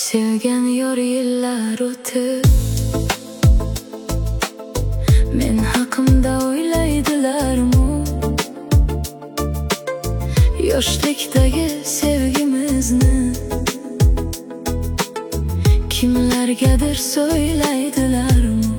Sevgan yor yillar o'tib, men haqimda o'ylaydilarmi? Yoshlikdagi sevgimizni kimlargadir so'ylaydilarmi?